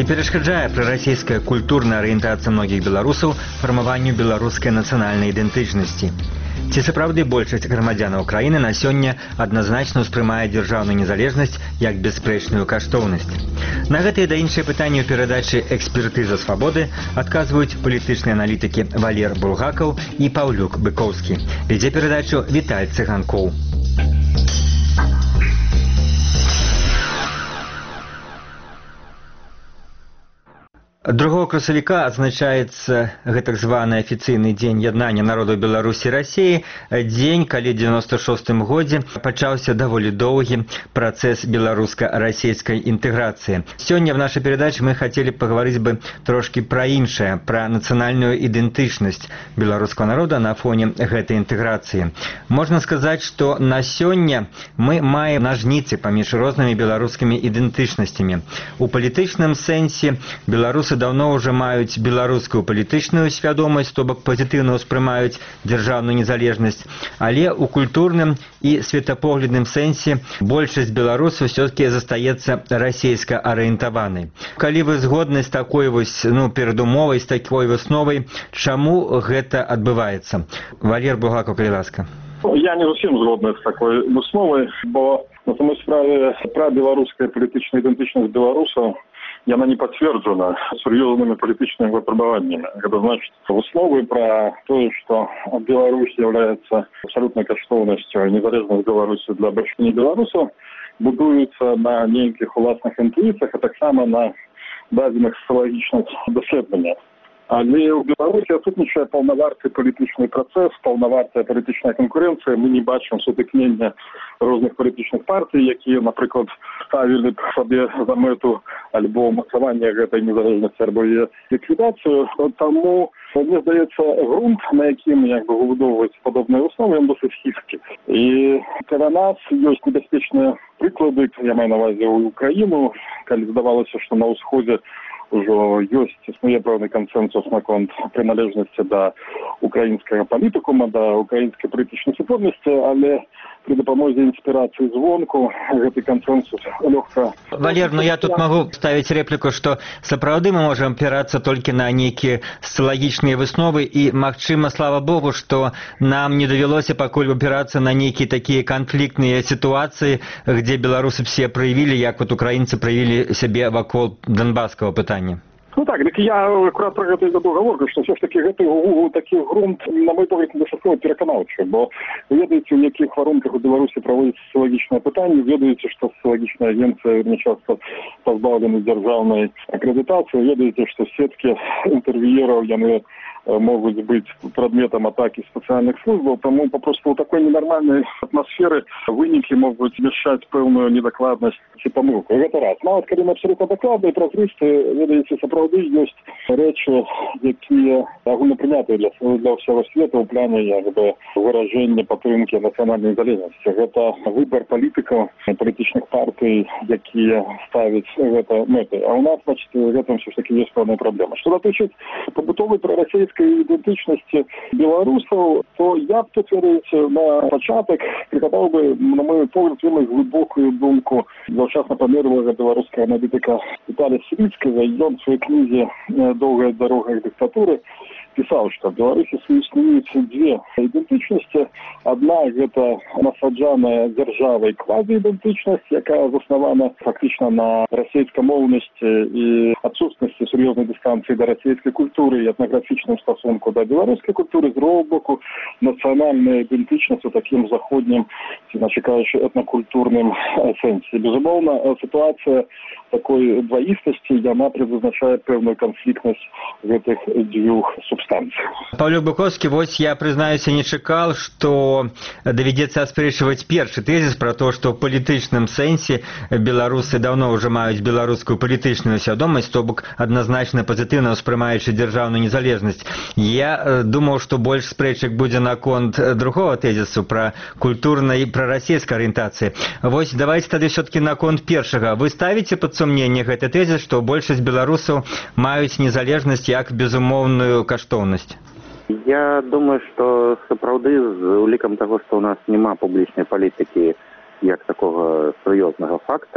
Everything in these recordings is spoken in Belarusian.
перашкаджае прарасійская культурная арыентацыя многіх беларусаў фармаванню беларускай нацыянальнай ідэнтычнасці. Ці сапраўды большасць грамадзянаў краіны на сёння адназначна ўспрымае дзяржаўную незалежнасць як бясспрэчную каштоўнасць? На гэтыя да іншыя пытанні ў перадачы «Экспертыза свабоды» адказваюць палітычныя аналітыкі Валер Булгакаў і Паўлюк Быкоўскі. Вядзе перадачу Віталь Цыганкоў. 2 красавіка адзначаецца гэтак званы афіцыйны дзень яднання народаў Беларусі і Расіі, дзень, калі ў 96-м годзе пачаўся даволі доўгі працэс беларуска-расійскай інтэграцыі. Сёння в нашай перадачы мы хацелі пагаварыць бы трошкі пра іншае, пра нацыянальную ідэнтычнасць беларускага народа на фоне гэтай інтэграцыі. Можна сказаць, што на сёння мы маем нажніцы паміж рознымі беларускімі ідэнтычнасцямі. У палітычным сэнсе беларусы давно уже маюць беларускую палітычную свядомасць, то бок пазітыўна ўспрымаюць дзяржаўную незалежнасць, але ў культурным і светапоглядным сэнсе большасць беларусаў ўсё-такі застаецца расійска арыентаванай. Калі вы згодны з такой перадумовай, з такой высновай, чаму гэта адбываецца? Валер Булгакаў, калі ласка. Я не зусім згодны з такой высновай, бо на самой справе пра беларуская палітычная ідэнтычнасць беларусаў яна не пацверджана сур'ёзнымі палітычнымі выпрабаваннямі. Гэта значыць, высновы пра тое, што Беларусь з'яўляецца абсалютнай каштоўнасцю і незалежнасць Беларусі для бальшыні беларусаў будуюцца на нейкіх уласных інтуіцыях, а таксама на дадзеных сацыялагічных даследаваннях. Але ў Беларусі адсутнічае паўнаварты палітычны працэс, паўнавартая палітычная канкурэнцыя. Мы не бачым сутыкнення розных палітычных партый, якія, напрыклад, ставілі б сабе за мэту альбо мацавання гэтай незалежнасці, альбо яе ліквідацыю. Таму, мне здаецца, грунт, на якім выбудоўваюць падобныя высновы, ён досыць хісткі. І каля нас ёсць небяспечныя прыклады, я маю на ўвазе ў Украіну, калі здавалася, што на ўсходзе ўжо ёсць існуе пэўны кансэнсус наконт прыналежнасці да украінскага палітыкума, да украінскай палітычнай супольнасці, але при дапамозе інспірацыі звонку гэты кансэнсус лёгка... Валер, я тут магу ставіць рэпліку, што сапраўды мы можам апірацца толькі на нейкія сацыялагічныя высновы і, магчыма, слава Богу, што нам не давялося пакуль апірацца на нейкія такія канфліктныя сітуацыі, дзе беларусы все праявілі, як украінцы праявілі сябе вакол донбасскага пытання. Так я акурат про гэта і веду гаворку, што ўсё ж такі гэты такі грунт, на мой погляд, недастаткова пераканаўчы, бо ведаеце, у якіх варунках у Беларусі праводзіцца сацыялагічнае пытанне, ведаеце, што сацыялагічная агенцыя вельмі часта пазбаўлены дзяржаўнай акрэдытацыі, ведаеце, што сеткі інтэрв'ераў яны могуць быць прадметам атакі спецыяльных службаў, таму папросту ў такой ненармальнай атмасферы вынікі могуць вяшчаць пэўную недакладнасць ці памылку. Гэта раз. Нават калі мы абсалютна дакладныя, празрысты, ведаеце, сапраўды ёсць рэчы, якія агульнапрынятыя для ўсяго свету ў пляне выражэння падтрымкі нацыянальнай незалежнасці. Гэта выбар палітыкаў, палітычных партый, якія ставяць гэта мэты. А ў нас, значит, гэтым ўсё ж такі ёсць пэўная праблема. Што датычыць пабутовай прарасійскай ідэнтычнасці беларусаў, то я б тут, ведаеце, на пачатак прыгадаў бы, на мой погляд, вельмі глыбокую думку заўчасна памерлага беларускага аналітыка Віталія Сівіцкага. Ён у сваёй кнізе «Доўгая дарога к дыктатуры» пісаў, што в Беларусі існуюць дзве ідэнтычнасці. Адна – гэта насаджаная дзяржавай квазіідэнтычнасць, якая заснавана фактычна на расейскамоўнасці і адсутнасці сур'ёзнай дыстанцыі да расейскай культуры і этнаграфічным стасунку да беларускай культуры. З другого боку, нацыянальная ідэнтычнасць у такім заходнім, ці іначай кажучы, этнакультурным сэнсе. Безумоўна, сітуацыя такой дваістасці, яна прадзначае пэўную канфліктнасць гэтых дзвюх субстанцый. Паўлюк Быкоўскі, я, прызнаюся, не чакал, што давядзецца аспрэчваць першы тэзіс пра то, што ў палітычным сэнсе беларусы даўно ўжо маюць беларускую палітычную свядомасць, то бок адназначна пазітыўна ўспрымаючы дзяржаўную незалежнасць. Я думаў, што больш спрэчак будзе наконт другого тэзісу пра культурнай і пра расійскай арыентацыі. Давайте тады ўсё-такі наконт першага. Вы ставіце пад сумненне гэты тэзіс, што большасць беларусаў маюць незалежнасць як безумоўную каштоўнасць? Я думаю, што сапраўды з улікам таго, што ў нас няма публічнай палітыкі як такога сур'ёзнага факта,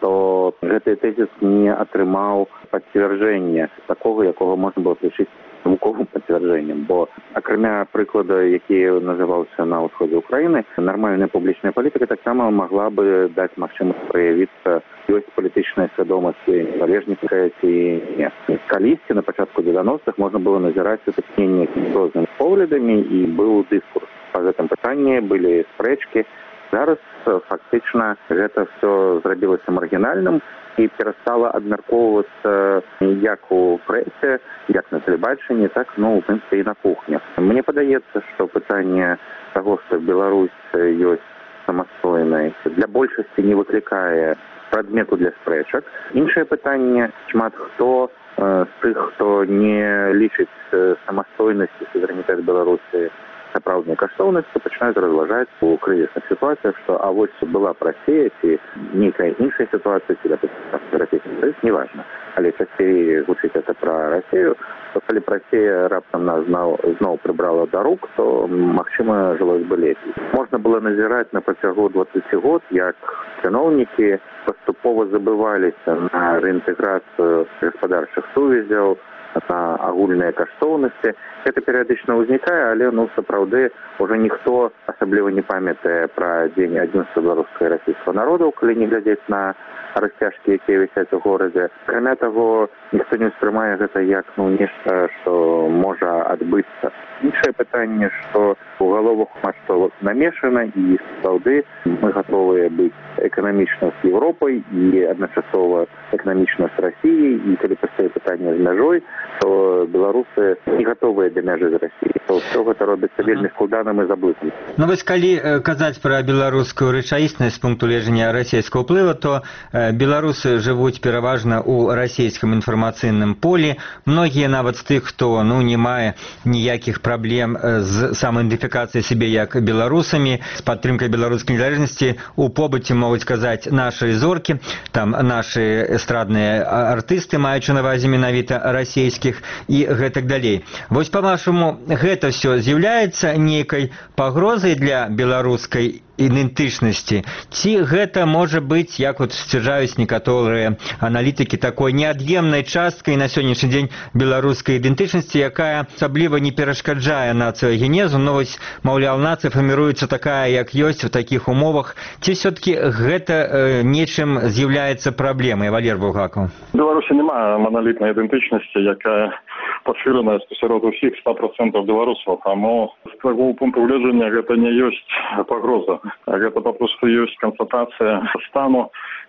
то гэты тэзіс не атрымаў пацвярджэння такого, якога можна было лічыць навуковым пацвярджэннем, бо акрамя прыклада, які называўся на ўсходзе Украіны, нармальная публічная палітыка таксама магла бы даць магчымасць праявіцца, ёсць палітычная свядомасць незалежніцкая ці не. Калісьці на пачатку 90-х можна было назіраць сутыкненне з рознымі поглядамі і быў дыскурс. Па гэтым пытанні былі спрэчкі. Зараз фактычна гэта все зрабілася маргінальным і перастала абмяркоўвацца як у прэсе, як на тэлебачанні, так, у прынцыпе, і на кухнях. Мне падаецца, што пытанне таго, што Беларусь ёсць самастойнай, для большасці не выклікае прадмету для спрэчак. Іншае пытанне, шмат хто з тых, хто не лічыць самастойнасць і суверэнітэт Беларусі сапраўднай каштоўнасці, пачынаюць разважаць у крызісных сітуацыях, што а вось была б Расія ці нейкая іншая сітуацыя, ці Расійскі Саюз, неважна. Але часцей гучыць это пра Расію, то калі б Расія раптам нас зноў прыбрала да рук, то, магчыма, жылось бы лепей. Можна было назіраць на працягу 20 год, як чыноўнікі паступова забываліся на рэінтэграцыю гаспадарчых сувязяў, на агульныя каштоўнасці. Гэта перыядычна ўзнікае, але, сапраўды, уже ніхто асабліва не памятае пра дзень адзінства беларускага і расійскага народаў, калі не глядзець на расцяжкі, якія вісяць у горадзе. Акрамя таго, ніхто не ўспрымае гэта як, нешта, што можа адбыцца. Іншае пытанне, што у галовах шмат што намешана, і сапраўды мы гатовыя быць эканамічна з Еўропай і адначасова эканамічна з Расіяй, і калі пастае пытанне з мяжой, то беларусы не гатовыя для мяжы з Расіяй. То ўсё гэта робіцца вельмі складаным і заблытым. Вось калі казаць пра беларускую рэчаіснасць з пункту гледжання расійскага ўплыву, то беларусы жывуць пераважна ў расійскім інфармацыйным полі. Многія нават з тых, хто не мае ніякіх праблем з самаідэнтыфікацыяй сябе як беларусамі, з падтрымкай беларускай незалежнасці, у побыце могуць казаць нашы зоркі, там нашы эстрадныя артысты, маючы на ўвазе менавіта расійскіх і гэтак далей. Вось па-вашаму, гэта ўсё з'яўляецца нейкай пагрозай для беларускай ідэнтычнасці? Ці гэта можа быць, як сцвярджаюць некаторыя аналітыкі, такой неад'емнай часткай на сённяшні дзень беларускай ідэнтычнасці, якая асабліва не перашкаджае нацыягенезу, вось, маўляў, нацыя фарміруецца такая, як ёсць у такіх умовах. Ці ўсё-такі гэта нечым з'яўляецца праблемай? Валер Булгакаў. Беларусі няма маналітнай ідэнтычнасці, якая пашырана сярод усіх 100% беларусаў, таму з таго пункту гледжання гэта не ёсць пагроза. Гэта папросту ёсць канстатацыя стану,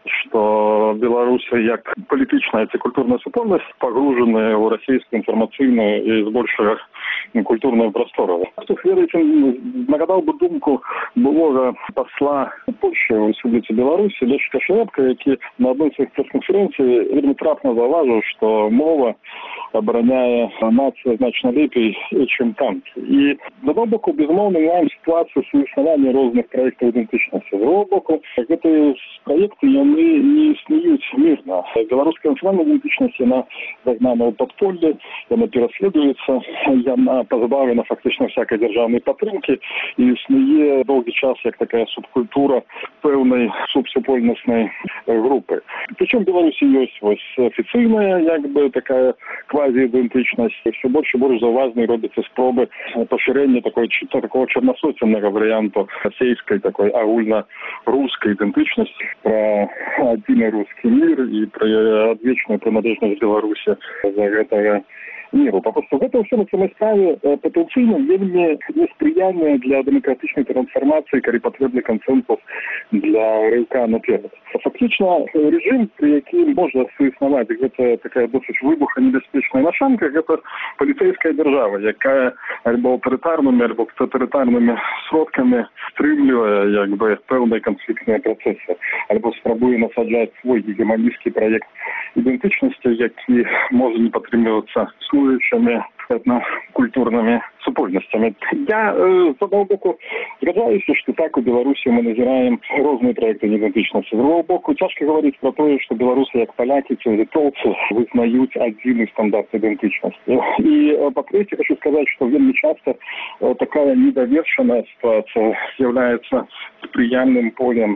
што беларусы як палітычная ці культурная супольнасць пагружаны ў расійскую інфармацыйную і збольшага культурную прастору. Тут, ведаеце, нагадаў бы думку былога пасла Польшчы ў Рэспубліцы Беларусі Лешка Шрэбка, які на адной з сваіх прэс-канферэнцый вельмі трапна заўважыў, што мова абараняе нацыю значна лепей, чым танкі. І з аднаго боку, безумоўна, мы маем сітуацыю суіснавання розных праектаў ідэнтычнасці. З другого боку, гэтыя праекты яны не існуюць мірна. Беларуская нацыянальная ідэнтычнасць, яна загнана ў падполле, яна пераследуецца, яна пазбавлена фактычна всякай дзяржаўнай падтрымкі і існуе доўгі час як такая субкультура пэўнай субсупольнаснай групы. Прычым Беларусі ёсць вось афіцыйная такая квазіідэнтычнасць. Все больш і больш заўважнай робяцца спробы пашырэння такого чарнасоценнага варыянту расійскай такой агульна-рускай ідэнтычнасці, пра адзіны рускі мір і пра адвечную прыналежнасць Беларусі за гэтага міру. Папросту гэта ўсё на самой справе патэнцыйна вельмі неспрыяльнае для дэмакратычнай трансфармацыі, калі патрэбны кансэнсус для рыўка наперад. Фактычна рэжым, пры якім можна суіснаваць, гэта такая досыць выбуханебяспечная машанка, гэта паліцэйская дзяржава, якая альбо аўтарытарнымі, альбо таталітарнымі сродкамі стрымлівае пэўныя канфліктныя працэсы, альбо спрабуе насаджаць свой гегеманісцкі праект ідэнтычнасці, які можа не падтрымлівацца існуючымі этнакультурнымі супольнасцямі. Я, з аднаго боку, згадаюся, што так у Беларусі мы назіраем розныя праекты ідэнтычнасці. З другого боку, цяжка гаварыць пра тое, што беларусы, як палякі ці літоўцы, вызнаюць адзіны стандарт ідэнтычнасці. І, па-трэцяе, хочу сказаць, што вельмі часта такая недавершаная сітуацыя з'яўляецца спрыяльным полем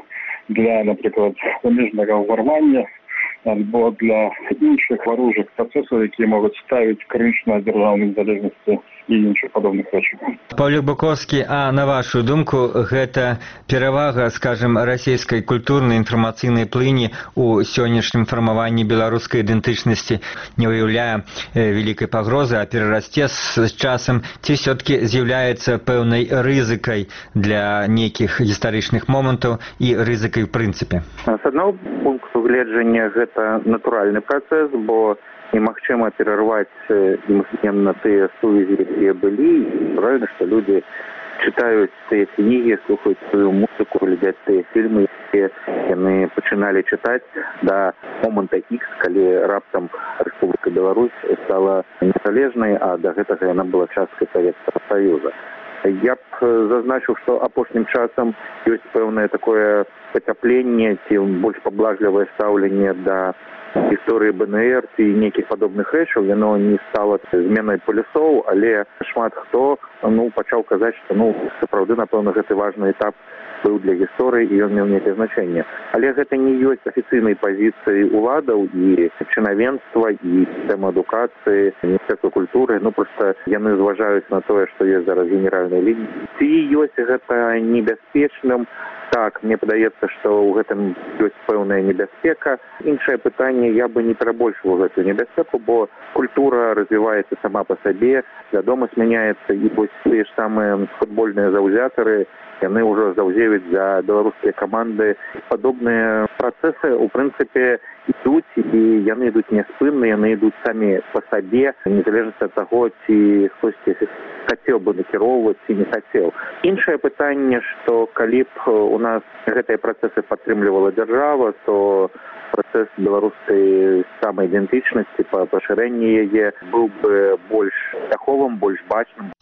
для, наприклад, паміжнага ўварвання альбо для іншых варожых працэсаў, якія могуць ставіць крыж на дзяржаўнай незалежнасці і іншых падобных рэчаў. Паўлюк Буковскі, а на вашу думку, гэта перавага, скажем, расійскай культурнай інфармацыйнай плыні ў сённяшнім фармаванні беларускай ідэнтычнасці не ўяўляе вялікай пагрозы, а перарасце з часам, ці ўсё-такі з'яўляецца пэўнай рызыкай для нейкіх гістарычных момантаў і рызыкай у прынцыпе? З аднаго пункту гледжання гэта натуральны працэс, бо немагчыма перарваць імгненна тыя сувязі, якія былі. Правильно, што людзі чытаюць тыя кнігі, слухаюць сваю музыку, глядзяць тыя фільмы, якія яны пачыналі чытаць да моманта X, калі раптам Рэспубліка Беларусь стала незалежнай, а да гэтага яна была часткай Савецкага Саюза. Я б зазначыў, што апошнім часам ёсць пэўнае такое пацяпленне ці больш паблажлівае стаўленне да гісторыі БНР ці нейкіх падобных рэчаў. Яно не стала зменай полюсоў, але шмат хто пачаў казаць, што сапраўды, напэўна, гэты важны этап быў для гісторыі і ён меў нейкае значэнне. Але гэта не ёсць афіцыйнай пазіцыі ўладаў і чынавенства, і сістэма адукацыі, Міністэрства культуры. Проста яны зважаюць на тое, што ёсць зараз генеральная лінія. Ці ёсць гэта небяспечным? Так, мне падаецца, што ў гэтым ёсць пэўная небяспека. Іншае пытанне, я бы не перабольшваў гэтую небяспеку, бо культура развіваецца сама па сабе, вядомасць мяняецца, і вось тыя ж самыя футбольныя заўзятары, яны ўжо заўзеюць за беларускія каманды. Падобныя працэсы, у прынцыпе, ідуць, і яны ідуць няспынна, яны ідуць самі па сабе, незалежна ад таго, ці хтосьці хацеў бы накіроўваць, ці не хацеў. Іншае пытанне, што калі б у нас гэтыя працэсы падтрымлівала дзяржава, то працэс беларускай самаідэнтычнасці па пашырэнні яе быў бы больш аховым, больш бачным.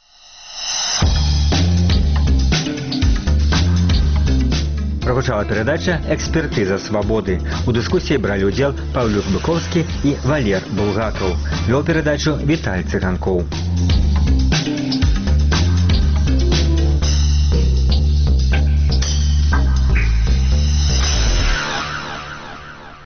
Прагучала перадача «Экспертыза свабоды». У дыскусіі бралі ўдзел Паўлюк Буковскі і Валер Булгакаў. Вёў перадачу Віталь Цыганкоў.